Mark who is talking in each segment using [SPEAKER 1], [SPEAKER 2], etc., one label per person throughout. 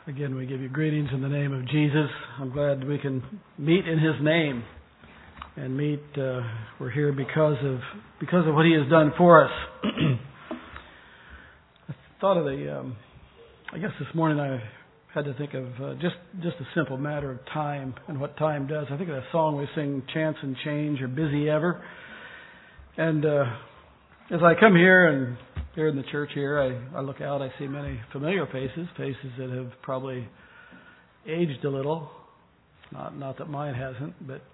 [SPEAKER 1] Again, we give you greetings in the name of Jesus. I'm glad we can meet in His name and we're here because of what He has done for us. I thought of I guess this morning I had to think of just a simple matter of time and what time does. I think of that song we sing, Chance and Change, or Busy Ever. And as I come here and here in the church here, I look out, I see many familiar faces that have probably aged a little. Not that mine hasn't, but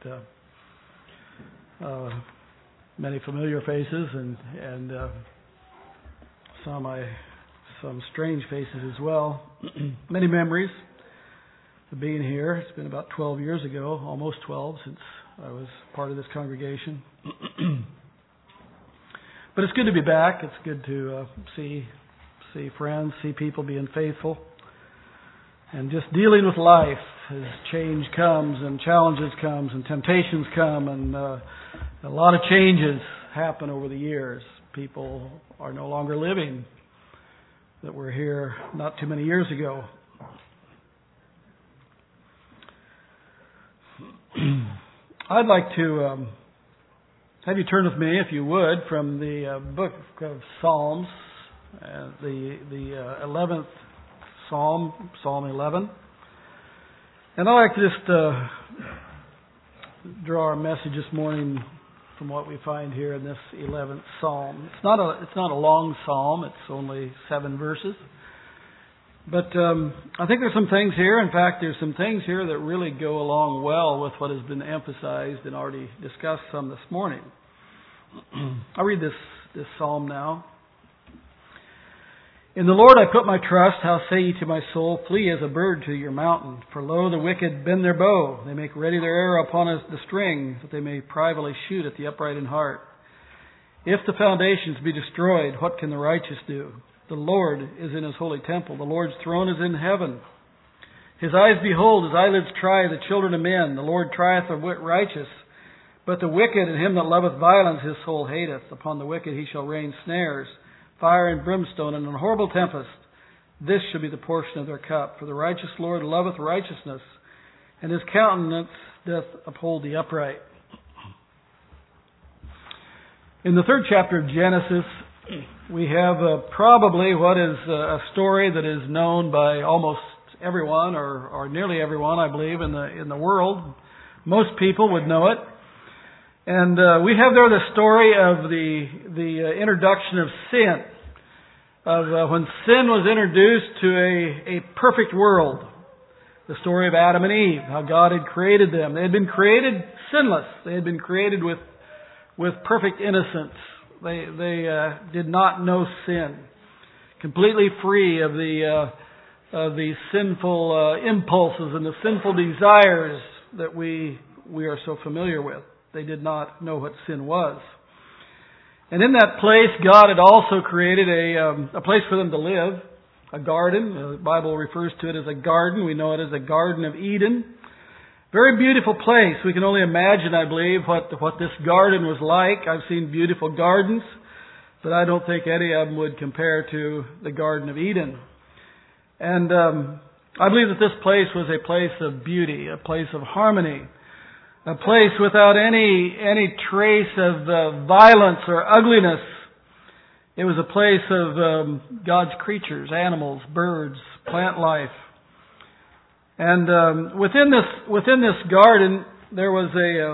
[SPEAKER 1] many familiar faces and some strange faces as well. Many memories of being here. It's been about 12 years ago, almost 12, since I was part of this congregation. But it's good to be back. It's good to see friends, see people being faithful, and just dealing with life as change comes and challenges comes and temptations come, and a lot of changes happen over the years. People are no longer living that were here not too many years ago. I'd like to have you turn with me, if you would, from the book of Psalms, the 11th Psalm, Psalm 11. And I'd like to just draw our message this morning from what we find here in this 11th Psalm. It's not a long psalm. It's only 7 verses. But I think there's some things here. In fact, there's some things here that really go along well with what has been emphasized and already discussed some this morning. I'll read this psalm now. In the Lord I put my trust. How say ye to my soul, flee as a bird to your mountain? For lo, the wicked bend their bow. They make ready their arrow upon the string, that they may privily shoot at the upright in heart. If the foundations be destroyed, what can the righteous do? The Lord is in His holy temple. The Lord's throne is in heaven. His eyes behold, His eyelids try the children of men. The Lord trieth the righteous. But the wicked and him that loveth violence His soul hateth. Upon the wicked He shall rain snares, fire and brimstone, and an horrible tempest. This shall be the portion of their cup. For the righteous Lord loveth righteousness, and His countenance doth uphold the upright. In the 3rd chapter of Genesis, we have probably what is a story that is known by almost everyone, or nearly everyone, I believe, in the world. Most people would know it. And we have there the story of the introduction of sin, of when sin was introduced to a perfect world. The story of Adam and Eve, how God had created them. They had been created sinless. They had been created with perfect innocence. They did not know sin, completely free of the sinful impulses and the sinful desires that we are so familiar with. They did not know what sin was. And in that place, God had also created a place for them to live, a garden. The Bible refers to it as a garden. We know it as a Garden of Eden. Very beautiful place. We can only imagine, I believe, what this garden was like. I've seen beautiful gardens, but I don't think any of them would compare to the Garden of Eden. And I believe that this place was a place of beauty, a place of harmony, a place without any trace of violence or ugliness. It was a place of God's creatures, animals, birds, plant life. And within this garden, there was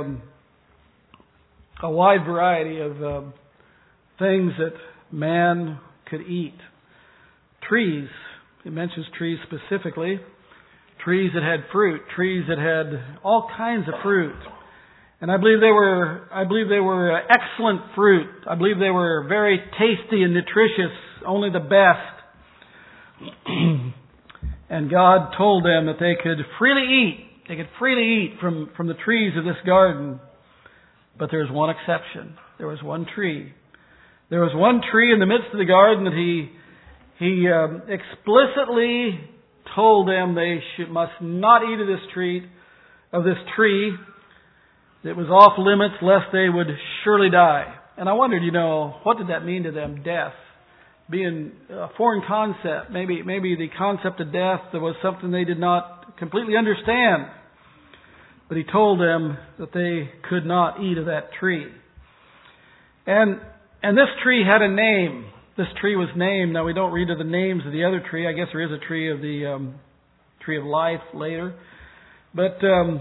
[SPEAKER 1] a wide variety of things that man could eat. Trees. It mentions trees specifically. Trees that had fruit. Trees that had all kinds of fruit. And I believe they were excellent fruit. I believe they were very tasty and nutritious, only the best. And God told them that they could freely eat. They could freely eat from the trees of this garden. But there was one exception. There was one tree. There was one tree in the midst of the garden that He explicitly told them they must not eat of this tree. It was off limits lest they would surely die. And I wondered, what did that mean to them? Death. being a foreign concept. Maybe the concept of death was something they did not completely understand. But He told them that they could not eat of that tree. And this tree had a name. This tree was named. Now we don't read of the names of the other tree. I guess there is a tree of the tree of life later. But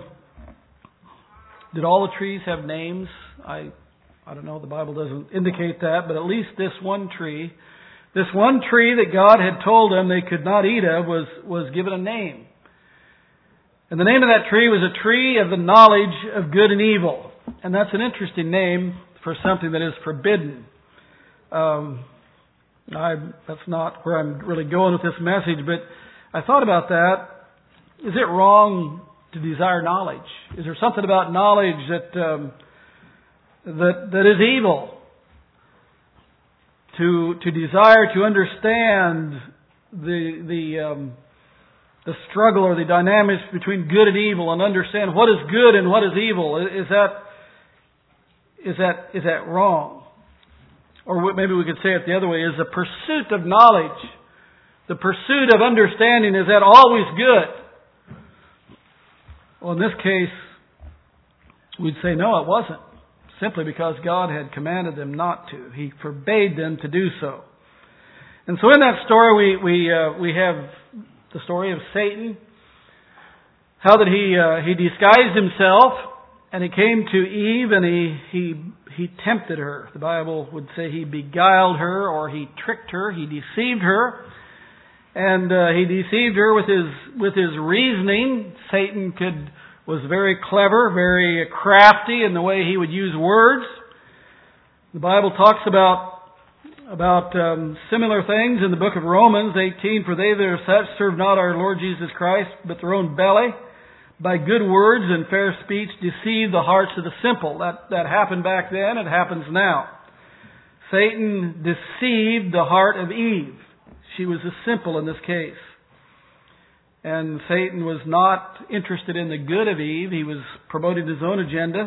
[SPEAKER 1] did all the trees have names? I don't know. The Bible doesn't indicate that. But at least this one tree that God had told them they could not eat of was given a name. And the name of that tree was a tree of the knowledge of good and evil. And that's an interesting name for something that is forbidden. That's not where I'm really going with this message, but I thought about that. Is it wrong to desire knowledge? Is there something about knowledge that is evil? To desire to understand the struggle or the dynamics between good and evil, and understand what is good and what is evil. Is that wrong? Or maybe we could say it the other way: is the pursuit of knowledge, the pursuit of understanding, is that always good? Well, in this case, we'd say no, it wasn't. Simply because God had commanded them not to. He forbade them to do so. And so in that story we have the story of Satan. How that he disguised himself and he came to Eve and he tempted her. The Bible would say he beguiled her, or he tricked her, he deceived her. And he deceived her with his reasoning. Satan was very clever, very crafty in the way he would use words. The Bible talks about similar things in the book of Romans 18. For they that are such serve not our Lord Jesus Christ, but their own belly. By good words and fair speech deceive the hearts of the simple. That happened back then, it happens now. Satan deceived the heart of Eve. She was the simple in this case. And Satan was not interested in the good of Eve. He was promoting his own agenda.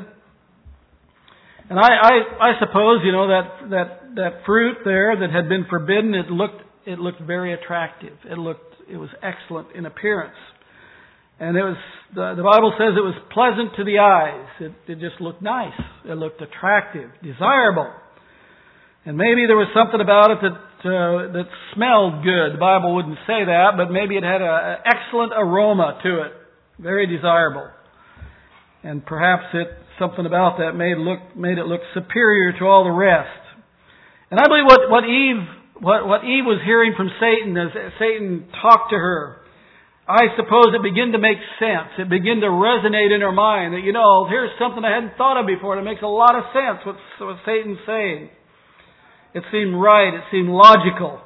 [SPEAKER 1] And I suppose, that fruit there that had been forbidden, it looked very attractive. It was excellent in appearance. And the Bible says it was pleasant to the eyes. It just looked nice. It looked attractive, desirable. And maybe there was something about it that smelled good. The Bible wouldn't say that, but maybe it had an excellent aroma to it. Very desirable. And perhaps something about that made it look superior to all the rest. And I believe what Eve was hearing from Satan as Satan talked to her, I suppose it began to make sense. It began to resonate in her mind that, here's something I hadn't thought of before. It makes a lot of sense what Satan's saying. It seemed right. It seemed logical.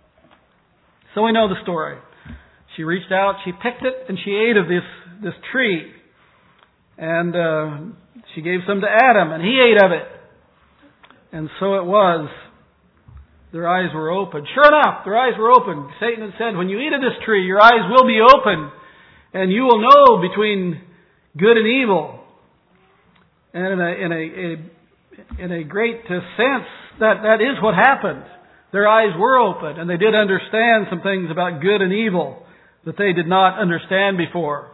[SPEAKER 1] So we know the story. She reached out, she picked it, and she ate of this tree. And she gave some to Adam, and he ate of it. And so it was. Their eyes were open. Sure enough, their eyes were open. Satan had said, when you eat of this tree, your eyes will be open, and you will know between good and evil. And in a great sense, that is what happened. Their eyes were open, and they did understand some things about good and evil that they did not understand before.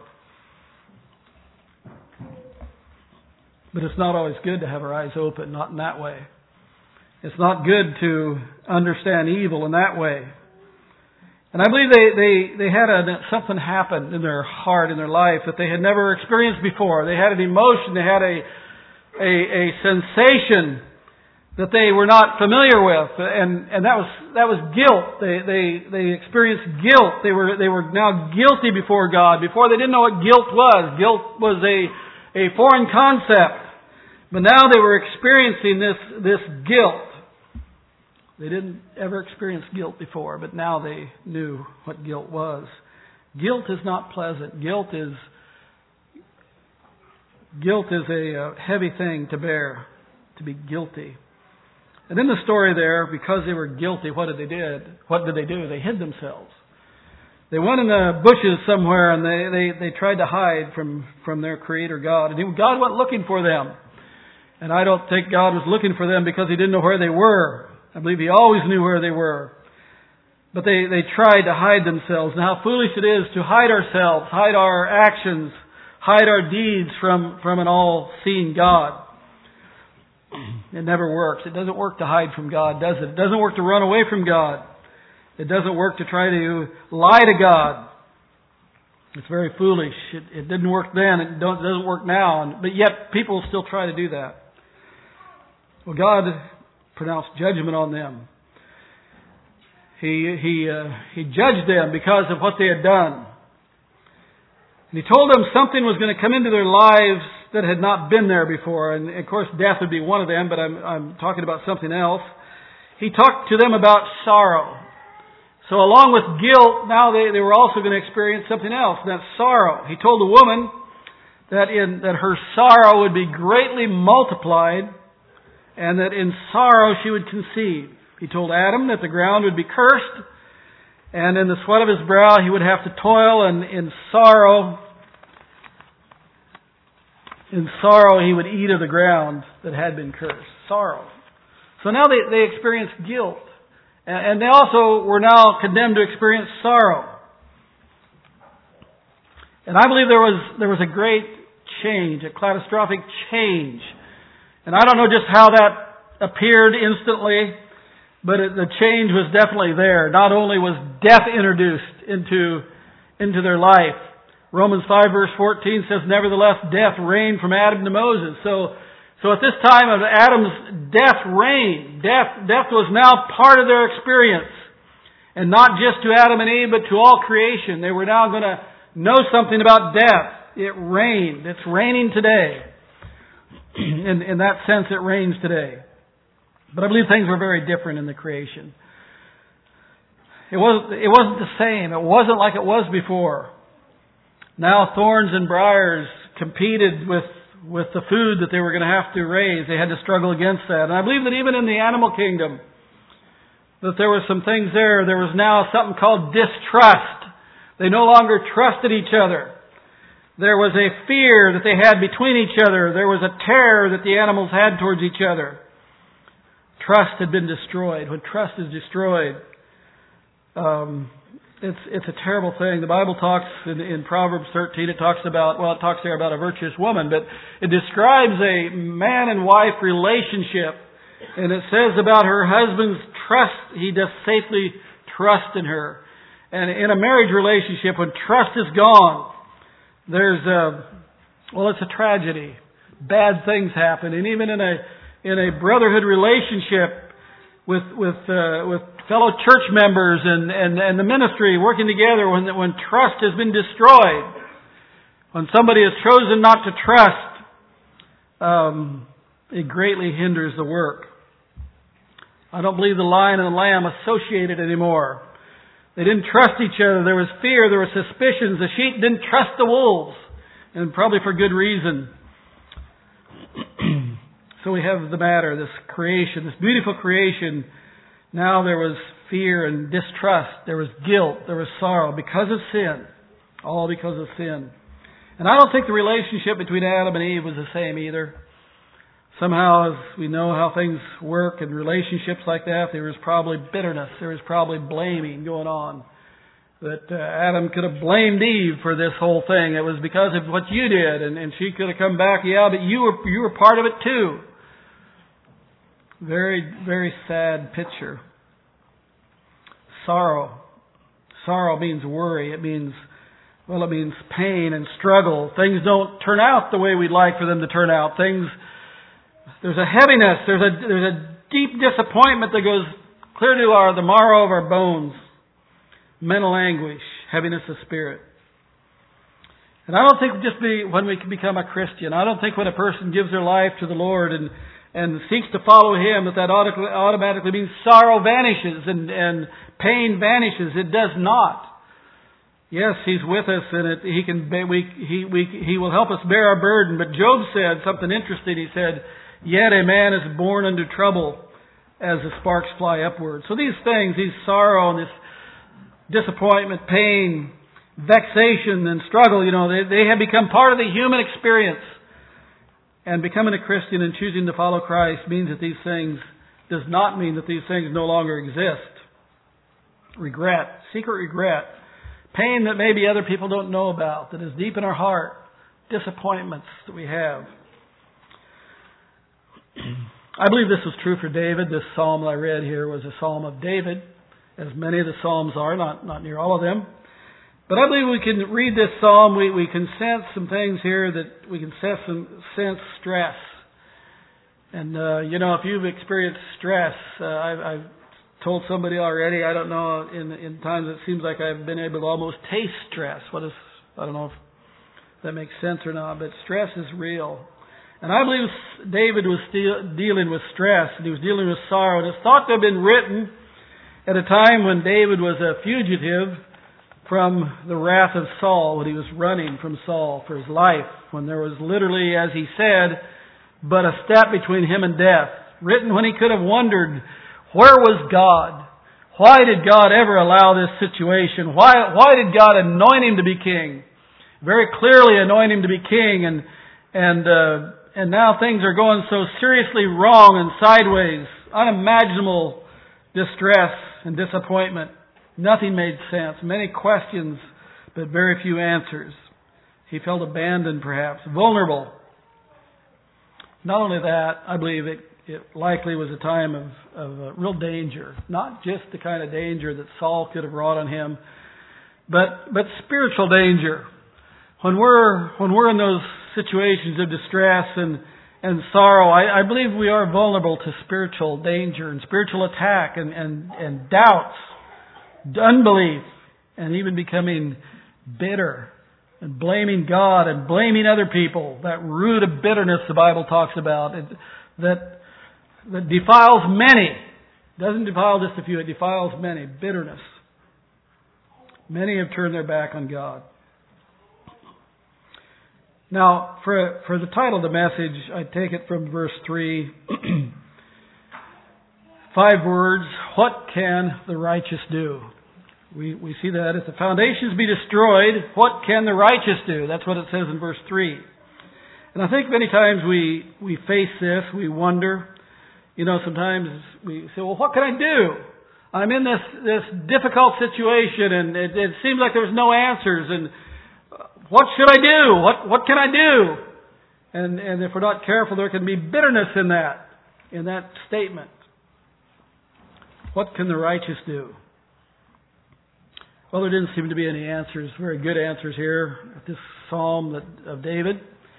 [SPEAKER 1] But it's not always good to have our eyes open, not in that way. It's not good to understand evil in that way. And I believe they had something happen in their heart, in their life, that they had never experienced before. They had an emotion, they had a sensation that they were not familiar with, and that was guilt. They experienced guilt. They were now guilty before God. Before they didn't know what guilt was. Guilt was a foreign concept, but now they were experiencing this guilt. They didn't ever experience guilt before, but now they knew what guilt was. Guilt is not pleasant. Guilt is a heavy thing to bear, to be guilty. And in the story there, because they were guilty, what did they do? They hid themselves. They went in the bushes somewhere and they tried to hide from their Creator God. And God went looking for them. And I don't think God was looking for them because He didn't know where they were. I believe He always knew where they were. But they tried to hide themselves. And how foolish it is to hide ourselves, hide our actions, hide our deeds from an all-seeing God. It never works. It doesn't work to hide from God, does it? It doesn't work to run away from God. It doesn't work to try to lie to God. It's very foolish. It didn't work then. It doesn't work now. But yet people still try to do that. Well, God pronounced judgment on them. He judged them because of what they had done. And He told them something was going to come into their lives that had not been there before. And of course death would be one of them, but I'm talking about something else. He talked to them about sorrow. So along with guilt, now they were also going to experience something else, and that's sorrow. He told the woman that her sorrow would be greatly multiplied, and that in sorrow she would conceive. He told Adam that the ground would be cursed, and in the sweat of his brow he would have to toil, and in sorrow he would eat of the ground that had been cursed. Sorrow. So now they experienced guilt. And they also were now condemned to experience sorrow. And I believe there was a great change, a catastrophic change. And I don't know just how that appeared instantly, but the change was definitely there. Not only was death introduced into their life. Romans 5 verse 14 says, nevertheless death reigned from Adam to Moses. So at this time of Adam's death reigned. Death was now part of their experience. And not just to Adam and Eve, but to all creation. They were now going to know something about death. It reigned. It's reigning today. In that sense, it reigns today. But I believe things were very different in the creation. It wasn't the same. It wasn't like it was before. Now thorns and briars competed with the food that they were going to have to raise. They had to struggle against that. And I believe that even in the animal kingdom, that there were some things there. There was now something called distrust. They no longer trusted each other. There was a fear that they had between each other. There was a terror that the animals had towards each other. Trust had been destroyed. When trust is destroyed, it's a terrible thing. The Bible talks in Proverbs 13, it talks there about a virtuous woman, but it describes a man and wife relationship. And it says about her husband's trust, he does safely trust in her. And in a marriage relationship, when trust is gone, it's a tragedy. Bad things happen. And even in a brotherhood relationship with fellow church members and the ministry working together, when trust has been destroyed, when somebody has chosen not to trust, it greatly hinders the work. I don't believe the lion and the lamb associated anymore. They didn't trust each other. There was fear. There were suspicions. The sheep didn't trust the wolves, and probably for good reason. So we have the matter, this creation, this beautiful creation. Now there was fear and distrust. There was guilt. There was sorrow because of sin. All because of sin. And I don't think the relationship between Adam and Eve was the same either. Somehow, as we know how things work in relationships like that, there was probably bitterness. There was probably blaming going on. That Adam could have blamed Eve for this whole thing. It was because of what you did. And she could have come back, yeah, but you were part of it too. Very, very sad picture. Sorrow. Sorrow means worry. It means pain and struggle. Things don't turn out the way we'd like for them to turn out. There's a heaviness. There's a deep disappointment that goes clear to the marrow of our bones. Mental anguish, heaviness of spirit. And I don't think when we become a Christian, I don't think when a person gives their life to the Lord and seeks to follow Him, that automatically means sorrow vanishes and pain vanishes. It does not. Yes, He's with us, and He will help us bear our burden. But Job said something interesting. He said, "Yet a man is born unto trouble, as the sparks fly upward." So these things, these sorrow and this disappointment, pain, vexation, and struggle, they have become part of the human experience. And becoming a Christian and choosing to follow Christ does not mean that these things no longer exist. regret, secret regret, pain that maybe other people don't know about, that is deep in our heart, disappointments that we have. I believe this was true for David. This psalm that I read here was a psalm of David, as many of the psalms are, not near all of them. But I believe we can read this psalm, we can sense some things here that we can sense stress. And, if you've experienced stress, I've told somebody already, I don't know, in times it seems like I've been able to almost taste stress. I don't know if that makes sense or not, but stress is real. And I believe David was still dealing with stress, and he was dealing with sorrow. And it's thought to have been written at a time when David was a fugitive from the wrath of Saul, when he was running from Saul for his life, when there was literally, as he said, but a step between him and death. Written when he could have wondered, where was God? Why did God ever allow this situation? Why did God anoint him to be king? Very clearly anoint him to be king, and now things are going so seriously wrong and sideways, unimaginable distress and disappointment. Nothing made sense. Many questions, but very few answers. He felt abandoned, perhaps, vulnerable. Not only that, I believe it likely was a time of real danger. Not just the kind of danger that Saul could have wrought on him, but spiritual danger. When we're in those situations of distress and sorrow, I believe we are vulnerable to spiritual danger and spiritual attack and doubts, unbelief, and even becoming bitter and blaming God and blaming other people. That root of bitterness the Bible talks about, that defiles many. It doesn't defile just a few, it defiles many. Bitterness. Many have turned their back on God. Now, for the title of the message, I take it from verse 3. 5 words, what can the righteous do? We see that if the foundations be destroyed, what can the righteous do? That's what it says in verse 3. And I think many times we face this, we wonder, sometimes we say, well, what can I do? I'm in this difficult situation and it seems like there's no answers, and what should I do? What can I do? And if we're not careful, there can be bitterness in that statement. What can the righteous do? Well, there didn't seem to be any answers, very good answers here at this psalm of David.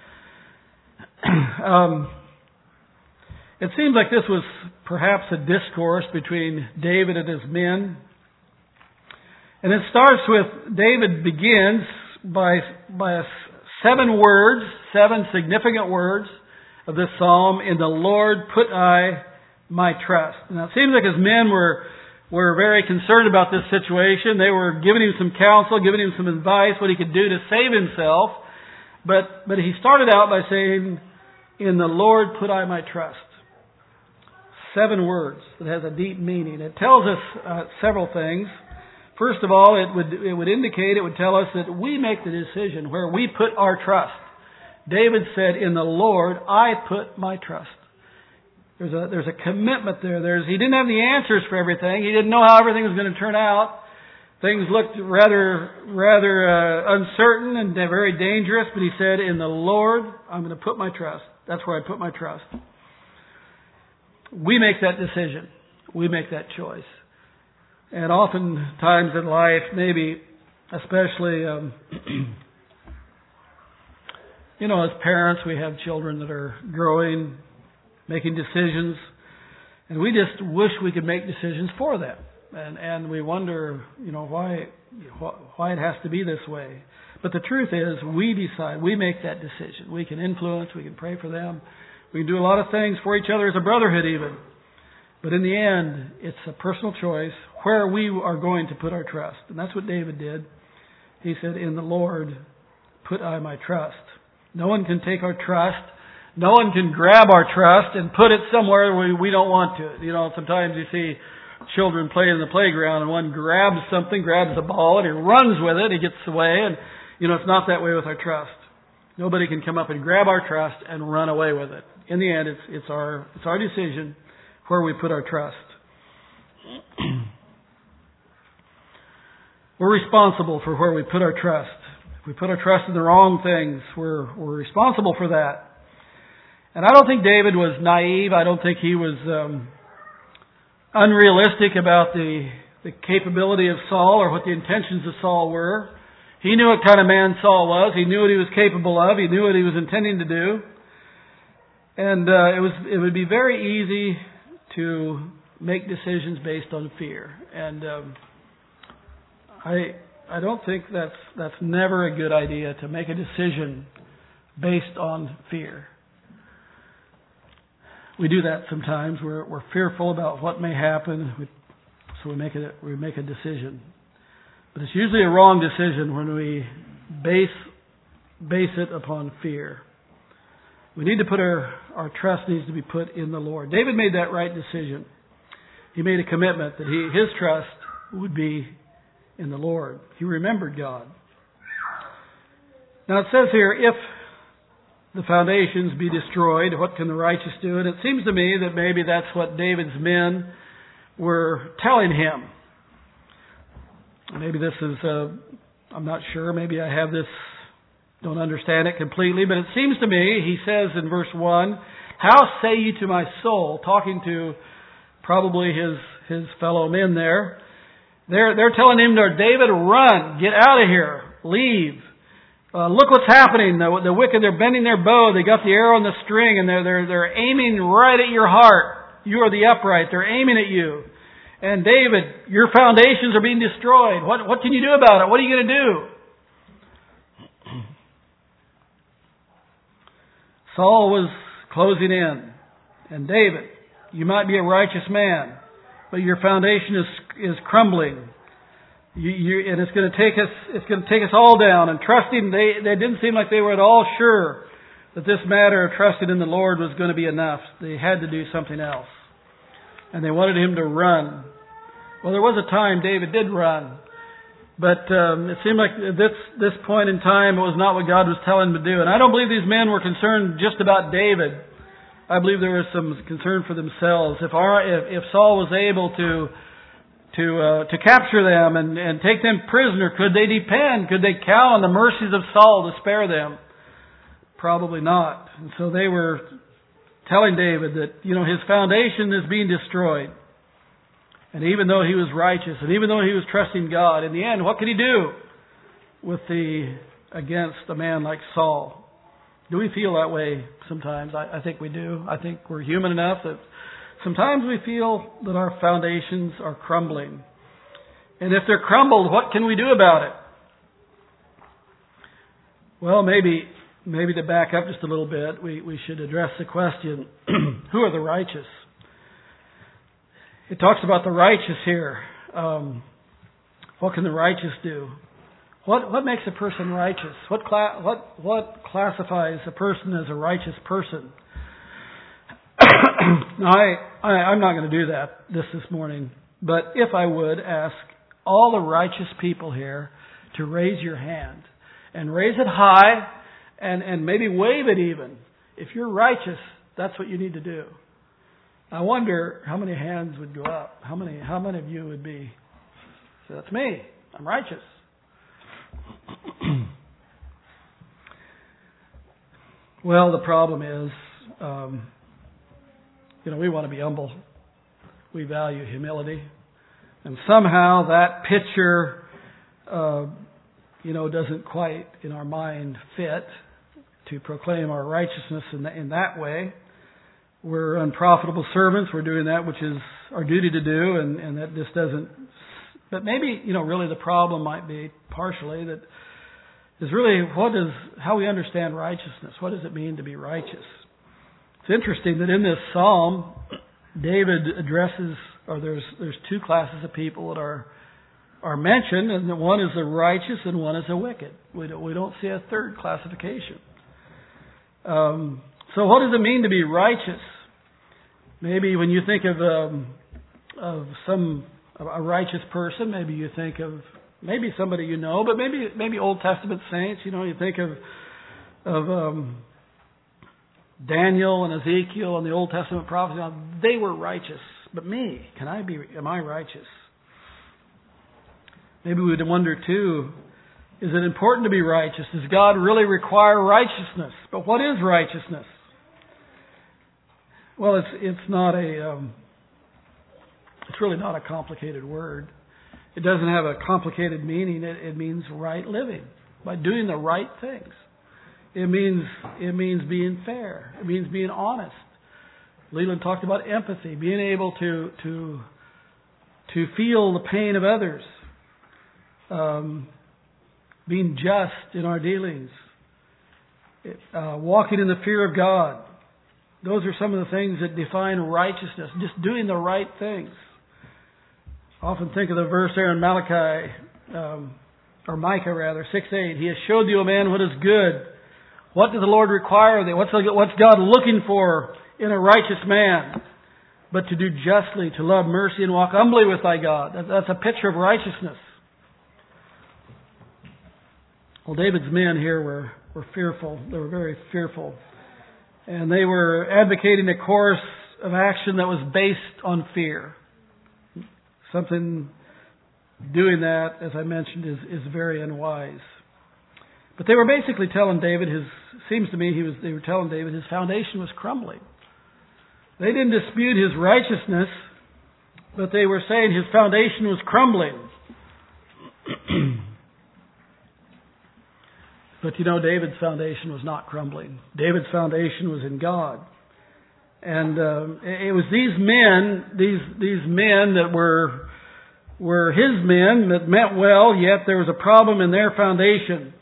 [SPEAKER 1] It seems like this was perhaps a discourse between David and his men. And it starts with, David begins by 7 words, 7 significant words of this psalm. In the Lord put I my trust. Now it seems like his men were very concerned about this situation. They were giving him some counsel, giving him some advice, what he could do to save himself. But he started out by saying, in the Lord put I my trust. 7 words that has a deep meaning. It tells us several things. First of all, it would tell us that we make the decision where we put our trust. David said, in the Lord I put my trust. There's a commitment there. He didn't have the answers for everything. He didn't know how everything was going to turn out. Things looked rather uncertain and very dangerous. But he said, in the Lord, I'm going to put my trust. That's where I put my trust. We make that decision. We make that choice. And oftentimes in life, maybe especially, as parents, we have children that are growing, making decisions, and we just wish we could make decisions for them. And we wonder, why it has to be this way. But the truth is, we decide, we make that decision. We can influence, we can pray for them, we can do a lot of things for each other as a brotherhood even. But in the end, it's a personal choice where we are going to put our trust. And that's what David did. He said, in the Lord put I my trust. No one can take our trust. No one can grab our trust and put it somewhere where we don't want to. Sometimes you see children play in the playground and one grabs the ball and he runs with it, he gets away, and it's not that way with our trust. Nobody can come up and grab our trust and run away with it. In the end, it's our decision where we put our trust. We're responsible for where we put our trust. If we put our trust in the wrong things, we're responsible for that. And I don't think David was naive. I don't think he was unrealistic about the capability of Saul or what the intentions of Saul were. He knew what kind of man Saul was. He knew what he was capable of. He knew what he was intending to do. And it would be very easy to make decisions based on fear. And I don't think that's never a good idea, to make a decision based on fear. We do that sometimes. We're fearful about what may happen, so we make a decision. But it's usually a wrong decision when we base it upon fear. We need to put our trust needs to be put in the Lord. David made that right decision. He made a commitment that his trust would be in the Lord. He remembered God. Now it says here, if the foundations be destroyed, what can the righteous do? And it seems to me that maybe that's what David's men were telling him. Maybe this is, I'm not sure, maybe I have this, don't understand it completely, but it seems to me, he says in verse 1, how say ye to my soul, talking to probably his fellow men there. They're telling him, David, run, get out of here, leave. Look what's happening. The wicked, they're bending their bow. They got the arrow in the string, and they're aiming right at your heart. You are the upright. They're aiming at you. And David, your foundations are being destroyed. What can you do about it? What are you going to do? Saul was closing in, and David, you might be a righteous man, but your foundation is crumbling. And it's going to take us all down. And trusting, they didn't seem like they were at all sure that this matter of trusting in the Lord was going to be enough. They had to do something else. And they wanted him to run. Well, there was a time David did run. But it seemed like at this point in time, it was not what God was telling him to do. And I don't believe these men were concerned just about David. I believe there was some concern for themselves. If Saul was able to capture them and take them prisoner, could they depend? Could they count on the mercies of Saul to spare them? Probably not. And so they were telling David that, his foundation is being destroyed. And even though he was righteous, and even though he was trusting God, in the end, what could he do against a man like Saul? Do we feel that way sometimes? I think we do. I think we're human enough that sometimes we feel that our foundations are crumbling. And if they're crumbled, what can we do about it? Well, maybe to back up just a little bit, we should address the question, who are the righteous? It talks about the righteous here. What can the righteous do? What makes a person righteous? What classifies a person as a righteous person? I'm not going to do that this morning, but if I would ask all the righteous people here to raise your hand and raise it high and maybe wave it even. If you're righteous, that's what you need to do. I wonder how many hands would go up. How many of you would be? So that's me. I'm righteous. Well, the problem is, we want to be humble. We value humility. And somehow that picture, doesn't quite, in our mind, fit to proclaim our righteousness in that way. We're unprofitable servants. We're doing that which is our duty to do, and that just doesn't. But maybe, really the problem might be partially that is really how we understand righteousness. What does it mean to be righteous? It's interesting that in this psalm, David addresses, or there's two classes of people that are mentioned, and one is the righteous and one is the wicked. We don't see a third classification. So what does it mean to be righteous? Maybe when you think of a righteous person, maybe you think of maybe somebody but maybe Old Testament saints. You think of Daniel and Ezekiel and the Old Testament prophets. They were righteous, but am I righteous? Maybe we would wonder too, is it important to be righteous? Does God really require righteousness? But what is righteousness? Well, it's really not a complicated word. It doesn't have a complicated meaning. It means right living, by doing the right things. It means being fair. It means being honest. Leland talked about empathy, being able to feel the pain of others, being just in our dealings, walking in the fear of God. Those are some of the things that define righteousness, just doing the right things. I often think of the verse there in Micah 6:8. He has showed you, O man, what is good. What does the Lord require of thee? What's God looking for in a righteous man? But to do justly, to love mercy, and walk humbly with thy God. That's a picture of righteousness. Well, David's men here were fearful. They were very fearful. And they were advocating a course of action that was based on fear. Doing that, as I mentioned, is very unwise. But they were basically telling David, they were telling David his foundation was crumbling. They didn't dispute his righteousness, but they were saying his foundation was crumbling. But David's foundation was not crumbling. David's foundation was in God. And it was these men that were his men that meant well, yet there was a problem in their foundation.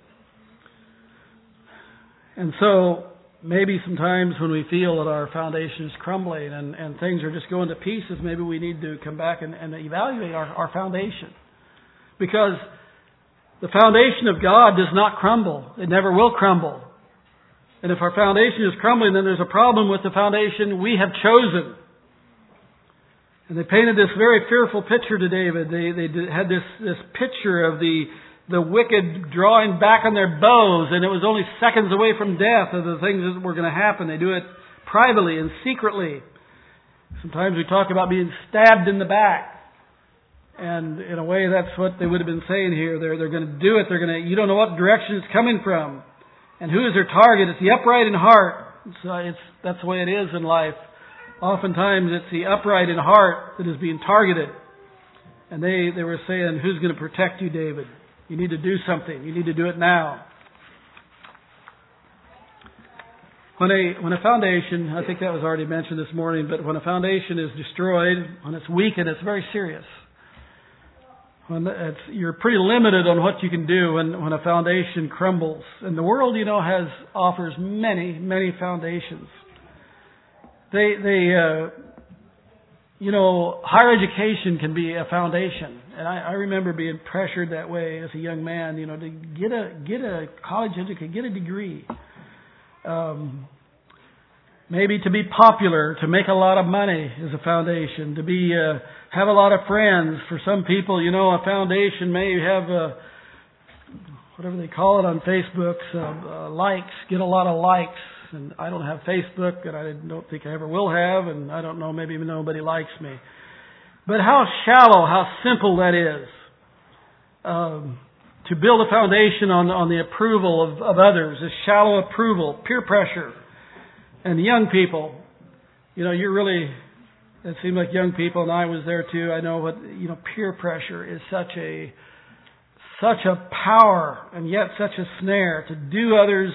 [SPEAKER 1] And so maybe sometimes when we feel that our foundation is crumbling and things are just going to pieces, maybe we need to come back and evaluate our foundation. Because the foundation of God does not crumble. It never will crumble. And if our foundation is crumbling, then there's a problem with the foundation we have chosen. And they painted this very fearful picture to David. They had this picture of the wicked drawing back on their bows, and it was only seconds away from death of the things that were going to happen. They do it privately and secretly. Sometimes we talk about being stabbed in the back. And in a way, that's what they would have been saying here. They're going to do it. You don't know what direction it's coming from. And who is their target? It's the upright in heart. That's the way it is in life. Oftentimes, it's the upright in heart that is being targeted. And they were saying, who's going to protect you, David? You need to do something. You need to do it now. When a foundation, I think that was already mentioned this morning, but when a foundation is destroyed, when it's weakened, it's very serious. You're pretty limited on what you can do when a foundation crumbles. And the world, offers many, many foundations. Higher education can be a foundation. And I remember being pressured that way as a young man, to get a college education, get a degree. Maybe to be popular, to make a lot of money is a foundation. To be have a lot of friends. For some people, a foundation may have whatever they call it on Facebook, likes. Get a lot of likes. And I don't have Facebook, and I don't think I ever will have, and I don't know, maybe even nobody likes me. But how shallow, how simple that is. To build a foundation on the approval of others, is shallow approval, peer pressure. And young people, it seemed like young people, and I was there too, I know what, peer pressure is such a power, and yet such a snare to do others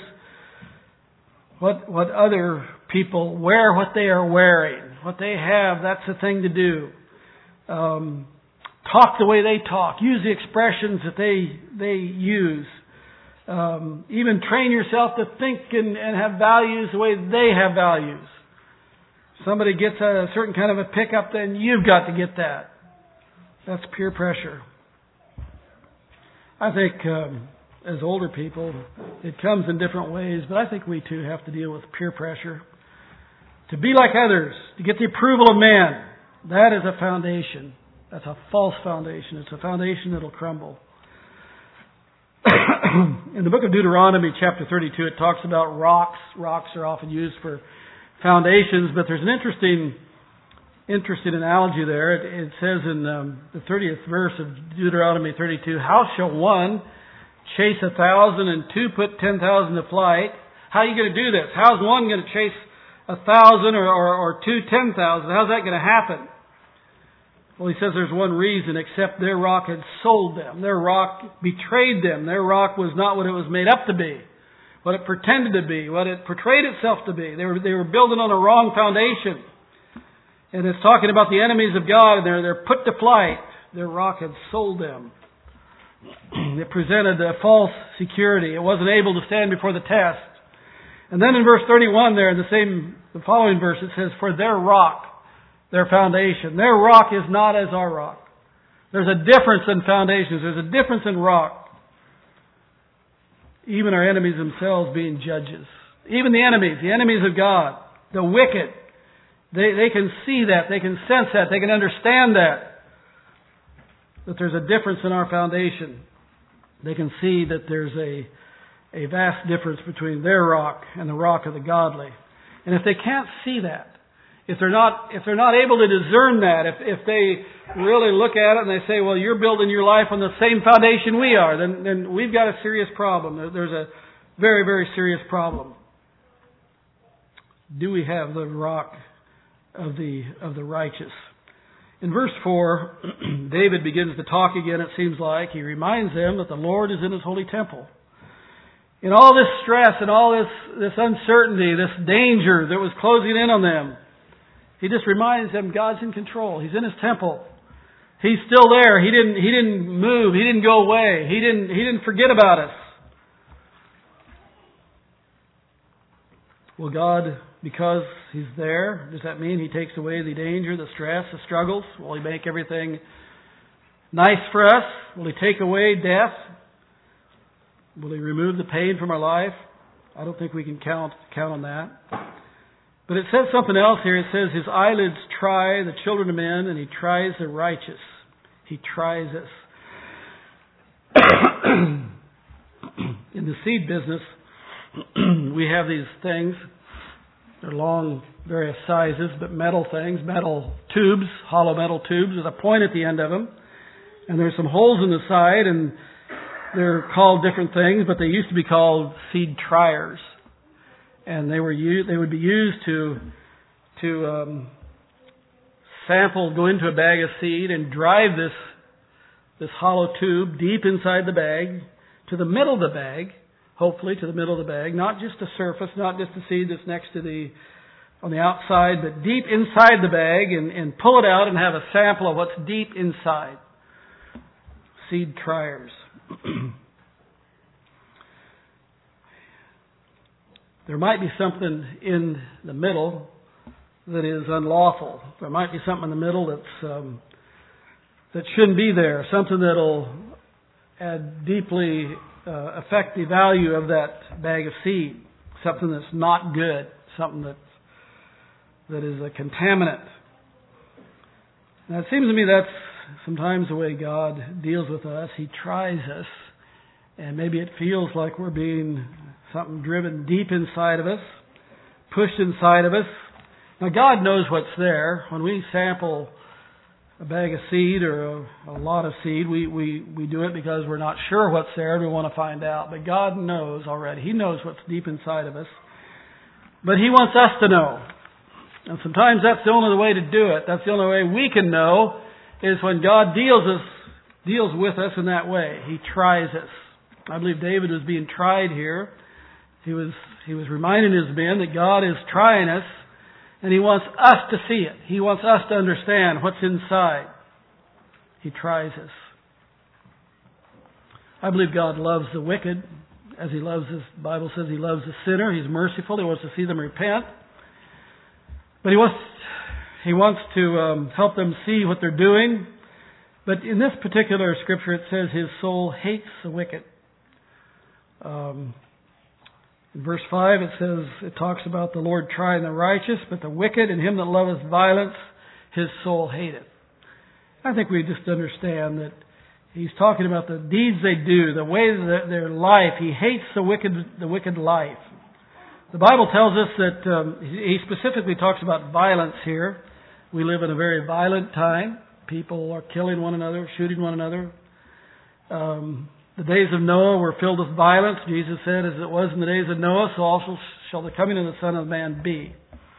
[SPEAKER 1] what other people wear, what they are wearing, what they have, that's the thing to do. Talk the way they talk, use the expressions that they use. Even train yourself to think and have values the way they have values. Somebody gets a certain kind of a pickup, then you've got to get that. That's peer pressure. I think as older people, it comes in different ways, but I think we too have to deal with peer pressure. To be like others, to get the approval of man, that is a foundation. That's a false foundation. It's a foundation that'll crumble. In the book of Deuteronomy, chapter 32, it talks about rocks. Rocks are often used for foundations, but there's an interesting interesting analogy there. It says in the 30th verse of Deuteronomy 32, how shall one chase 1,000 and two put 10,000 to flight? How are you going to do this? How's one going to chase 1,000 or two 10,000? How's that going to happen? Well, he says there's one reason, except their rock had sold them. Their rock betrayed them. Their rock was not what it was made up to be, what it pretended to be, what it portrayed itself to be. They were building on a wrong foundation. And it's talking about the enemies of God, and they're put to flight. Their rock had sold them. It presented a false security. It wasn't able to stand before the test. And then in verse 31 there, the following verse, it says, for their rock, their foundation. Their rock is not as our rock. There's a difference in foundations. There's a difference in rock. Even our enemies themselves being judges. Even the enemies of God, the wicked, they can see that, they can sense that, they can understand that there's a difference in our foundation. They can see that there's a vast difference between their rock and the rock of the godly. And if they can't see that, if they're not able to discern that, if they really look at it and they say, well, you're building your life on the same foundation we are, then we've got a serious problem. There's a very, very serious problem. Do we have the rock of the righteous? In verse 4, David begins to talk again, it seems like. He reminds them that the Lord is in His holy temple. In all this stress and all this uncertainty, this danger that was closing in on them, he just reminds them God's in control. He's in His temple. He's still there. He didn't move. He didn't go away. He didn't forget about us. Well, God, because He's there, does that mean He takes away the danger, the stress, the struggles? Will He make everything nice for us? Will He take away death? Will He remove the pain from our life? I don't think we can count on that. But it says something else here. It says His eyelids try the children of men, and He tries the righteous. He tries us. In the seed business, we have these things. They're long, various sizes, but metal things, metal tubes, hollow metal tubes with a point at the end of them. And there's some holes in the side, and they're called different things, but they used to be called seed triers. And they would be used to sample, go into a bag of seed and drive this hollow tube deep inside the bag to the middle of the bag, hopefully to the middle of the bag, not just the surface, not just the seed that's next to on the outside, but deep inside the bag and pull it out and have a sample of what's deep inside. Seed triers. There might be something in the middle that is unlawful. There might be something in the middle that shouldn't be there. Something that'll deeply affect the value of that bag of seed. Something that's not good. Something that is a contaminant. Now it seems to me that's sometimes the way God deals with us. He tries us, and maybe it feels like we're being something driven deep inside of us, pushed inside of us. Now God knows what's there. When we sample a bag of seed or a lot of seed, we do it because we're not sure what's there and we want to find out. But God knows already. He knows what's deep inside of us. But He wants us to know. And sometimes that's the only way to do it. That's the only way we can know is when God deals with us in that way. He tries us. I believe David was being tried here. He was reminding his men that God is trying us, and He wants us to see it. He wants us to understand what's inside. He tries us. I believe God loves the wicked, as He loves the Bible says He loves the sinner. He's merciful. He wants to see them repent. But He wants to help them see what they're doing. But in this particular scripture, it says His soul hates the wicked. In verse 5 it talks about the Lord trying the righteous, but the wicked and him that loveth violence, His soul hateth. I think we just understand that He's talking about the deeds they do, the way that their life. He hates the wicked life. The Bible tells us that He specifically talks about violence here. We live in a very violent time. People are killing one another, shooting one another. The days of Noah were filled with violence. Jesus said, as it was in the days of Noah, so also shall the coming of the Son of Man be.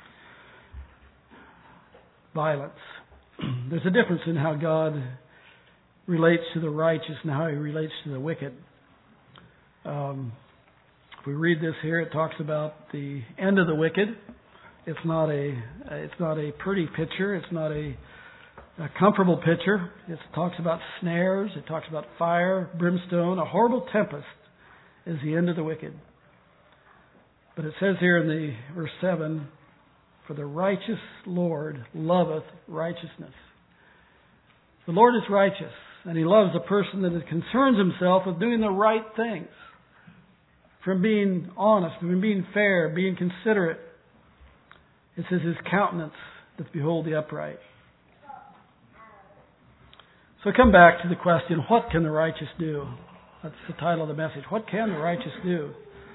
[SPEAKER 1] Violence. There's a difference in how God relates to the righteous and how He relates to the wicked. If we read this here, it talks about the end of the wicked. It's not a pretty picture. It's not a comfortable picture. It talks about snares. It talks about fire, brimstone. A horrible tempest is the end of the wicked. But it says here in the verse 7, for the righteous Lord loveth righteousness. The Lord is righteous, and He loves a person that concerns himself with doing the right things, from being honest, from being fair, being considerate. It says His countenance doth behold the upright. So come back to the question, what can the righteous do? That's the title of the message. What can the righteous do?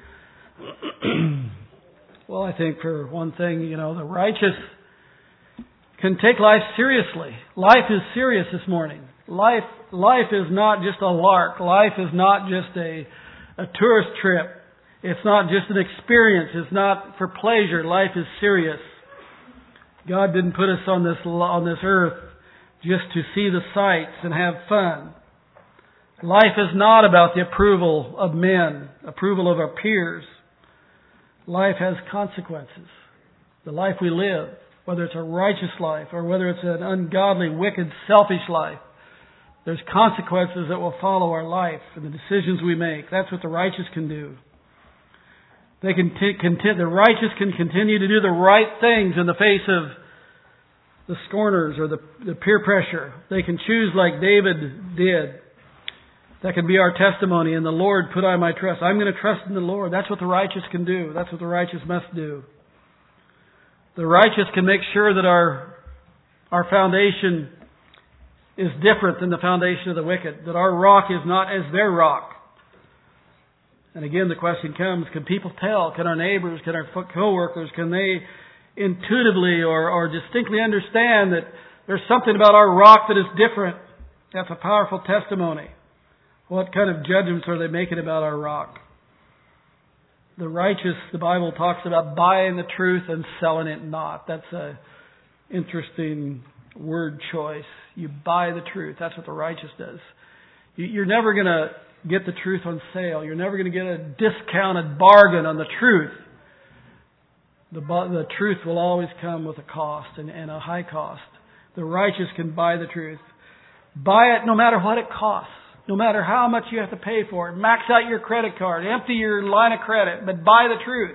[SPEAKER 1] Well, I think for one thing, the righteous can take life seriously. Life is serious this morning. Life is not just a lark. Life is not just a tourist trip. It's not just an experience. It's not for pleasure. Life is serious. God didn't put us on this earth just to see the sights and have fun. Life is not about the approval of men, approval of our peers. Life has consequences. The life we live, whether it's a righteous life or whether it's an ungodly, wicked, selfish life, there's consequences that will follow our life and the decisions we make. That's what the righteous can do. The righteous can continue to do the right things in the face of the scorners or the peer pressure. They can choose like David did. That can be our testimony. In the Lord put I my trust. I'm going to trust in the Lord. That's what the righteous can do. That's what the righteous must do. The righteous can make sure that our foundation is different than the foundation of the wicked. That our rock is not as their rock. And again, the question comes, can people tell? Can our neighbors, can our co-workers, can they intuitively or distinctly understand that there's something about our rock that is different? That's a powerful testimony. What kind of judgments are they making about our rock? The righteous, the Bible talks about buying the truth and selling it not. That's an interesting word choice. You buy the truth. That's what the righteous does. You're never going to get the truth on sale. You're never going to get a discounted bargain on the truth. The truth will always come with a cost and a high cost. The righteous can buy the truth. Buy it no matter what it costs. No matter how much you have to pay for it. Max out your credit card. Empty your line of credit. But buy the truth.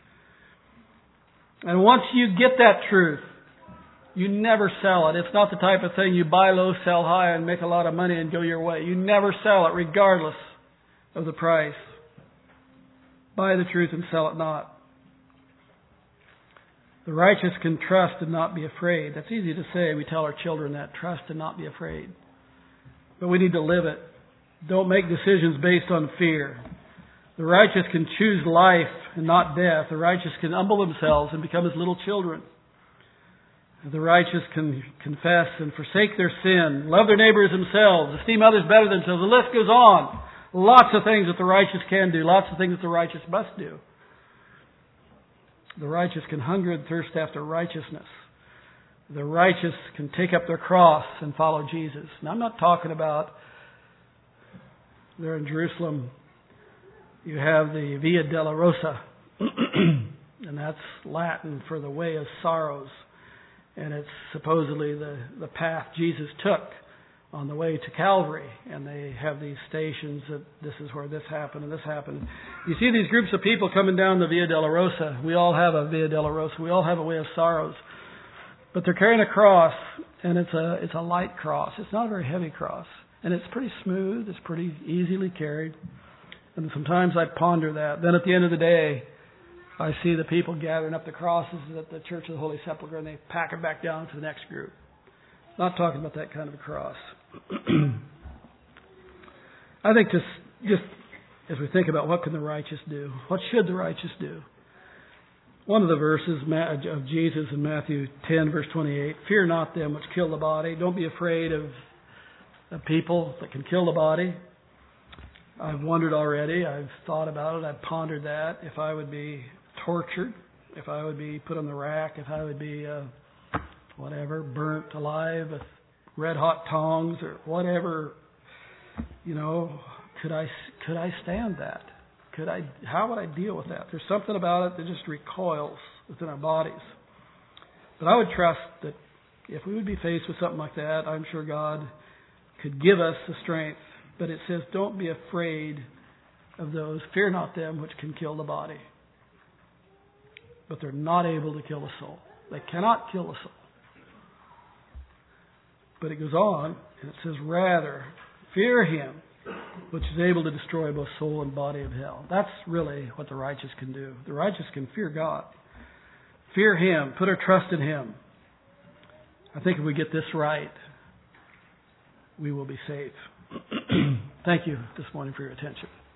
[SPEAKER 1] And once you get that truth, you never sell it. It's not the type of thing you buy low, sell high, and make a lot of money and go your way. You never sell it regardless of the price. Buy the truth and sell it not. The righteous can trust and not be afraid. That's easy to say. We tell our children that. Trust and not be afraid. But we need to live it. Don't make decisions based on fear. The righteous can choose life and not death. The righteous can humble themselves and become as little children. The righteous can confess and forsake their sin, love their neighbors themselves, esteem others better than themselves. The list goes on. Lots of things that the righteous can do. Lots of things that the righteous must do. The righteous can hunger and thirst after righteousness. The righteous can take up their cross and follow Jesus. Now, I'm not talking about there in Jerusalem. You have the Via Dolorosa, and that's Latin for the way of sorrows. And it's supposedly the path Jesus took on the way to Calvary. And they have these stations that this is where this happened and this happened. You see these groups of people coming down the Via Dolorosa. We all have a Via Dolorosa. We all have a way of sorrows. But they're carrying a cross, and it's a light cross. It's not a very heavy cross. And it's pretty smooth. It's pretty easily carried. And sometimes I ponder that. Then at the end of the day, I see the people gathering up the crosses at the Church of the Holy Sepulchre, and they pack them back down to the next group. Not talking about that kind of a cross. I think just as we think about what can the righteous do, what should the righteous do? one of the verses of Jesus in Matthew 10, verse 28. Fear not them which kill the body. Don't be afraid of people that can kill the body. I've wondered already. I've thought about it. I've pondered that. If I would be tortured, if I would be put on the rack, if I would be burnt alive with red hot tongs or whatever, could I stand that? How would I deal with that? There's something about it that just recoils within our bodies. But I would trust that if we would be faced with something like that, I'm sure God could give us the strength. But it says, don't be afraid of those. Fear not them which can kill the body. But they're not able to kill the soul. They cannot kill the soul. But it goes on, and it says, rather, fear Him which is able to destroy both soul and body of hell. That's really what the righteous can do. The righteous can fear God. Fear Him. Put our trust in Him. I think if we get this right, we will be safe. Thank you this morning for your attention.